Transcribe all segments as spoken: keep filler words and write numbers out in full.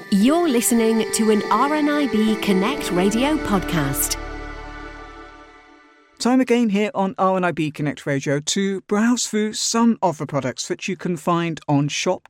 You're listening to an R N I B Connect radio podcast. Time again here on R N I B Connect Radio to browse through some of the products that you can find on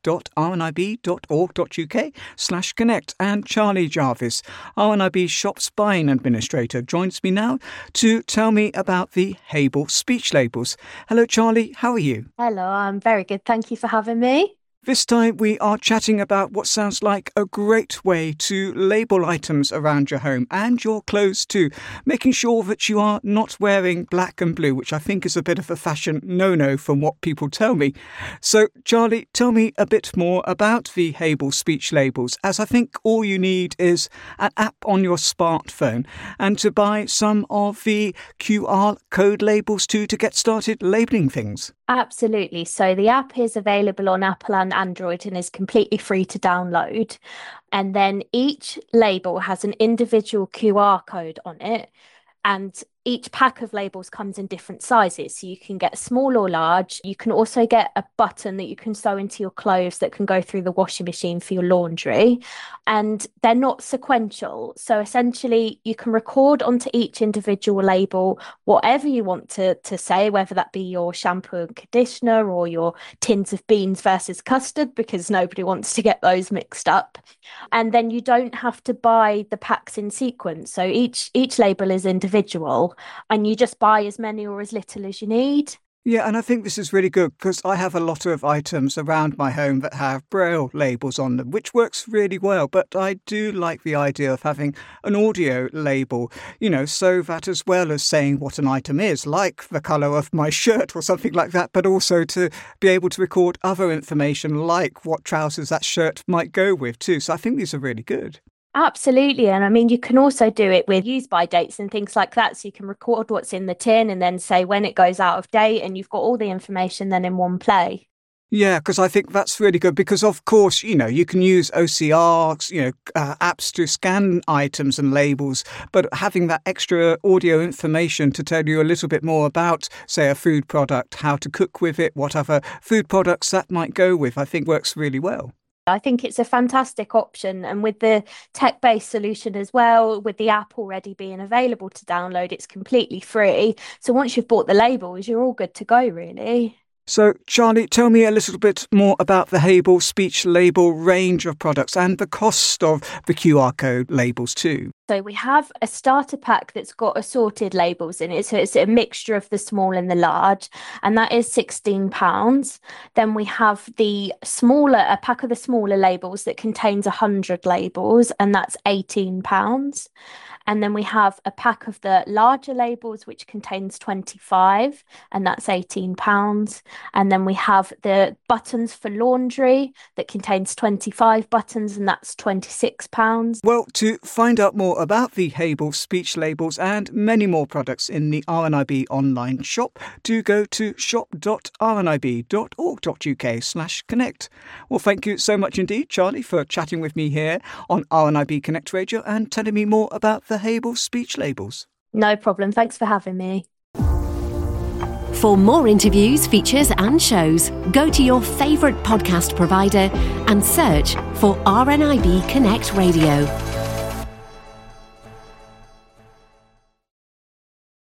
shop.rnib.org.uk slash connect. And Charlie Jarvis, R N I B Shop's buying administrator, joins me now to tell me about the Hable speech labels. Hello, Charlie. How are you? Hello, I'm very good. Thank you for having me. This time we are chatting about what sounds like a great way to label items around your home and your clothes too, making sure that you are not wearing black and blue, which I think is a bit of a fashion no-no from what people tell me. So, Charlie, tell me a bit more about the Hable speech labels, as I think all you need is an app on your smartphone and to buy some of the Q R code labels too to get started labelling things. Absolutely. So the app is available on Apple and Android and is completely free to download. And then each label has an individual Q R code on it. And each pack of labels comes in different sizes. So you can get small or large. You can also get a button that you can sew into your clothes that can go through the washing machine for your laundry. And they're not sequential. So essentially, you can record onto each individual label whatever you want to, to say, whether that be your shampoo and conditioner or your tins of beans versus custard, because nobody wants to get those mixed up. And then you don't have to buy the packs in sequence. So each each label is individual. And you just buy as many or as little as you need. Yeah, and I think this is really good because I have a lot of items around my home that have Braille labels on them, which works really well. But I do like the idea of having an audio label, you know, so that as well as saying what an item is, like the colour of my shirt or something like that, but also to be able to record other information like what trousers that shirt might go with too. So I think these are really good. Absolutely. And I mean, you can also do it with use by dates and things like that. So you can record what's in the tin and then say when it goes out of date, and you've got all the information then in one play. Yeah, because I think that's really good because, of course, you know, you can use O C R, you know, uh, apps to scan items and labels, but having that extra audio information to tell you a little bit more about, say, a food product, how to cook with it, what other food products that might go with, I think works really well. I think it's a fantastic option, and with the tech-based solution as well, with the app already being available to download, it's completely free. So once you've bought the labels, you're all good to go, really. So, Charlie, tell me a little bit more about the Hable speech label range of products and the cost of the Q R code labels too. So we have a starter pack that's got assorted labels in it. So it's a mixture of the small and the large, and that is sixteen pounds. Then we have the smaller, a pack of the smaller labels that contains one hundred labels, and that's eighteen pounds. And then we have a pack of the larger labels, which contains twenty-five, and that's eighteen pounds. And then we have the buttons for laundry that contains twenty-five buttons, and that's twenty-six pounds. Well, to find out more about the Hable speech labels and many more products in the R N I B online shop, do go to shop.rnib.org.uk slash connect. Well, thank you so much indeed, Charlie, for chatting with me here on R N I B Connect Radio and telling me more about the Hable speech labels. No problem. Thanks for having me. For more interviews, features and shows, go to your favourite podcast provider and search for R N I B Connect Radio.